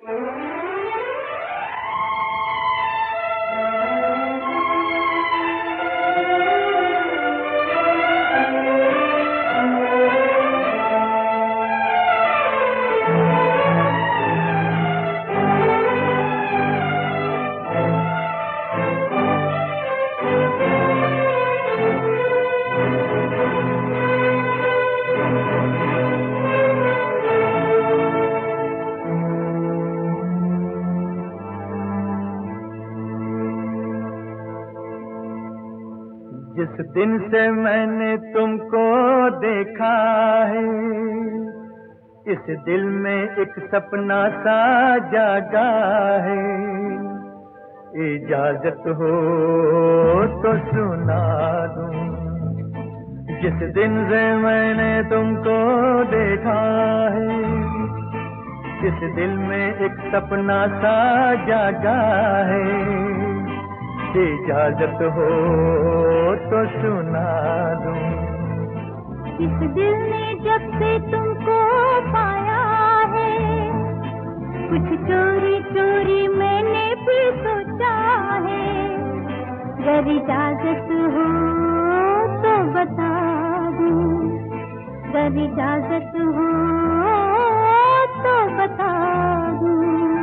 जिस दिन से मैंने तुमको देखा है, इस दिल में एक सपना सा जागा है। इजाजत हो तो सुना दूं। जिस दिन से मैंने तुमको देखा है, इस दिल में एक सपना सा जागा है। इजाजत हो तो सुना दूं। इस दिल ने जब से तुमको पाया है, कुछ चोरी चोरी मैंने भी सोचा है। अगर इजाजत हो तो बता दूं, अगर इजाजत हो तो बता दूं।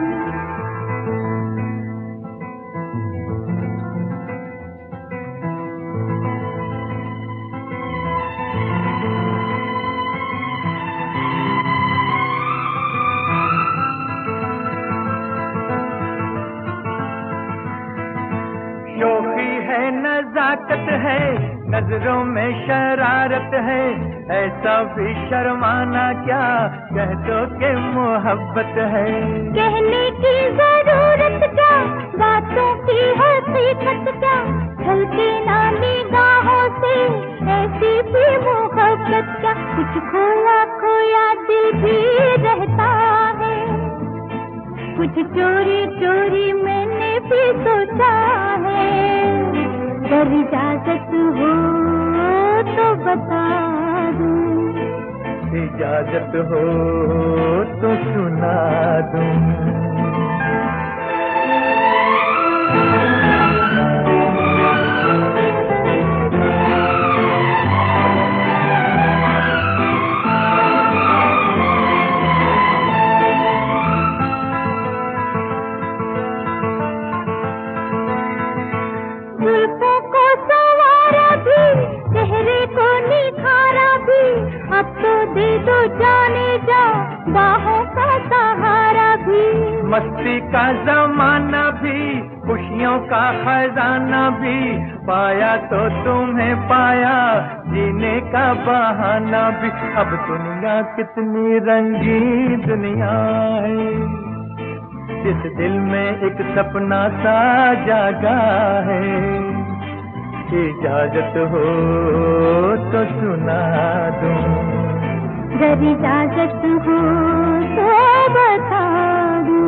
शोखी है, नजाकत है, नजरों में शरारत है। ऐसा भी शर्माना क्या, कह दो के मोहब्बत है। कहने की जरूरत क्या, बातों की हकीकत क्या। ढलती ना निगाहों से ऐसी भी मोहब्बत क्या। कुछ खोया खोया दिल भी रहता है, कुछ चोरी चोरी मैंने भी सोचा है। अगर इजाजत हो तो बता दूं, इजाजत हो तो सुना दूं। जुल्फों को संवारा भी, चेहरे को निखारा भी। अब तो दे दो जाने जा, बाहों का सहारा भी। मस्ती का जमाना भी, खुशियों का खजाना भी। पाया तो तुम्हें पाया, जीने का बहाना भी। अब दुनिया कितनी रंगी दुनिया है, इस दिल में एक सपना सा जागा है। इजाजत हो तो सुना दूं, अगर इजाजत हो तो बता दूं।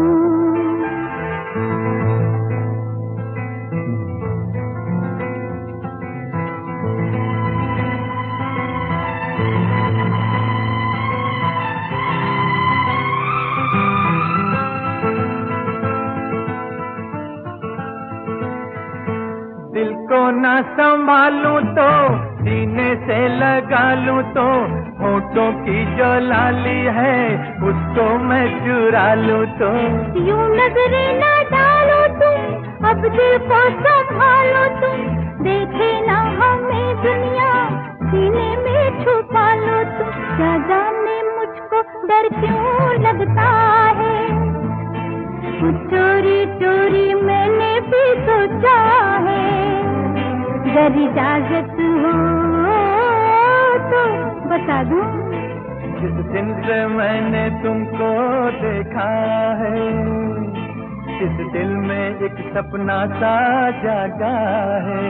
दिल को ना संभालूं तो सीने से लगा लूं तो। होठों की जो लाली है उसको मैं चुरा लूं तो। यूं नजरें ना डालो तुम, अब दिल को संभालो तुम। देखे ना हमें दुनिया, सीने में छुपा लो तुम। क्या जाने मुझको डर क्यों लगता है, कुछ चोरी चोरी मैंने भी सोचा है। अगर इजाजत हो तो बता दूं, जिस दिन से मैंने तुमको देखा है, इस दिल में एक सपना सा जागा है।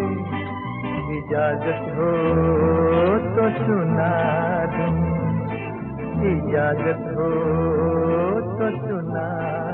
इजाजत हो तो सुना दूं, इजाजत हो तो सुना